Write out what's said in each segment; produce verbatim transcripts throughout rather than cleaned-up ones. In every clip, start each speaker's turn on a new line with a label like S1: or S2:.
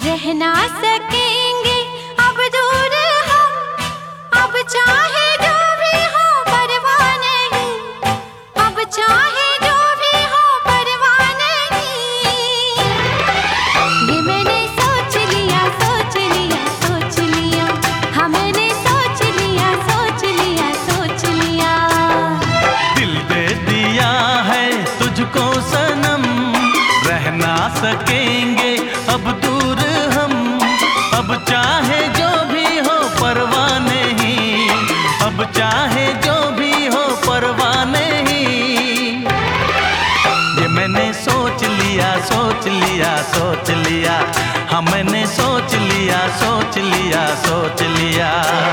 S1: रह ना सकेंगे अब दूर हम, अब चाहे जो भी हो परवाह नहीं, अब चाहे जो भी हो परवाह नहीं। ये मैंने सोच लिया सोच लिया सोच लिया, हाँ मैंने सोच लिया सोच लिया सोच लिया।
S2: दिल दे दिया है तुझको सनम, रह ना सकेंगे अब दूर हम, अब चाहे जो भी हो परवाह नहीं, अब चाहे जो भी हो परवाह नहीं। ये मैंने सोच लिया सोच लिया सोच लिया, हाँ मैंने सोच लिया सोच लिया सोच लिया।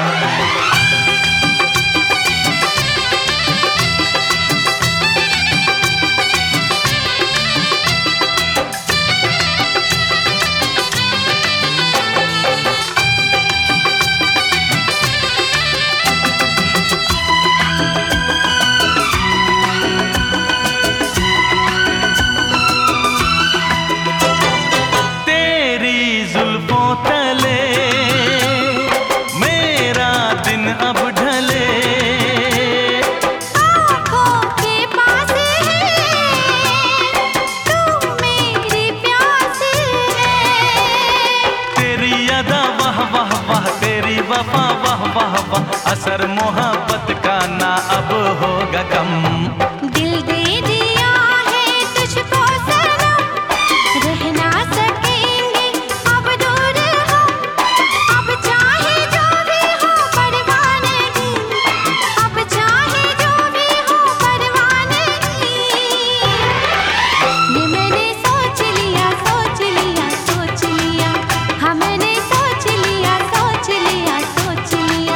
S2: वफा वाह वाह वाह, असर मोहब्बत का ना अब होगा कम।
S1: दिल दे दिया है तुझको सनम, रह ना सकेंगे अब दूर हम, अब चाहे जो भी हो परवाह नहीं, अब चाहे जो भी हो परवाह नहीं। ये मैंने सोच लिया सोच लिया सोच लिया, हाँ मैंने सोच लिया सोच लिया सोच लिया।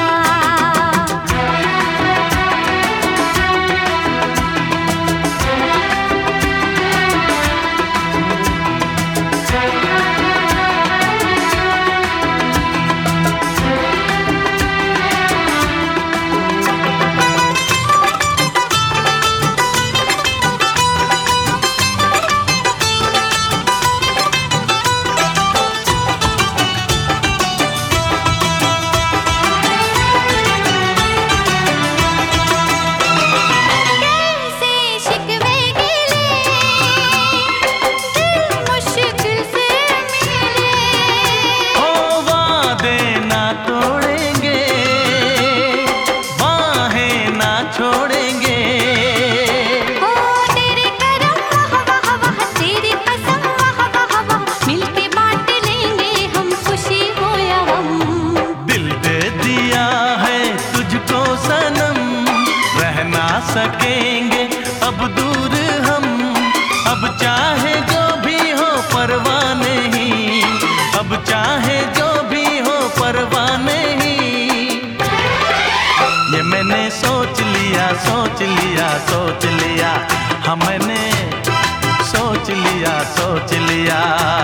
S2: सकेंगे अब दूर हम, अब चाहे जो भी हो परवाह नहीं, अब चाहे जो भी हो परवाह नहीं। ये मैंने सोच लिया सोच लिया सोच लिया, हाँ मैंने सोच लिया सोच लिया।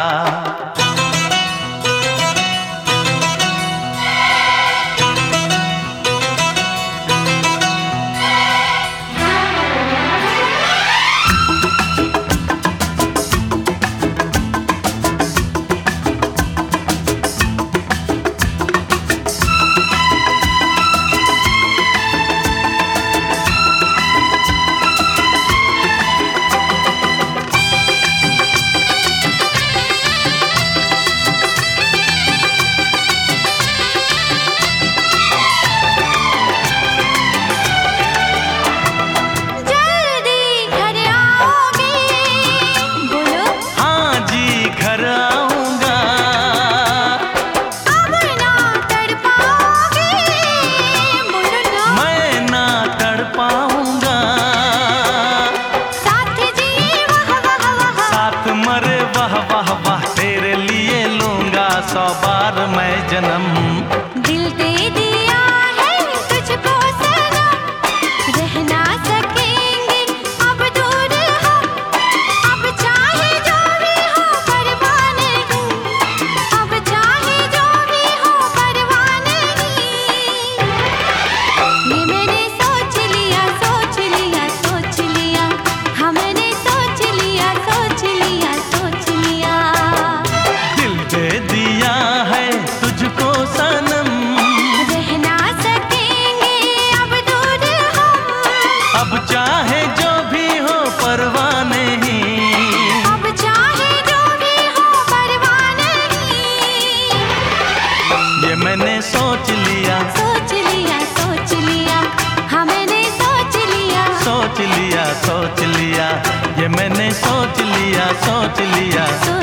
S2: सौ बार मैं जन्म।
S1: दिल दे दिया है तुझको सनम, रह ना सकेंगे अब दूर हम, अब चाहे जो भी हो परवाह नहीं, अब चाहे जो भी हो परवाह नहीं। ये मैंने सोच लिया सोच लिया सोच लिया, हाँ मैंने सोच लिया सोच लिया सोच लिया।
S2: दिल दे दिया सोच लिया
S1: सोच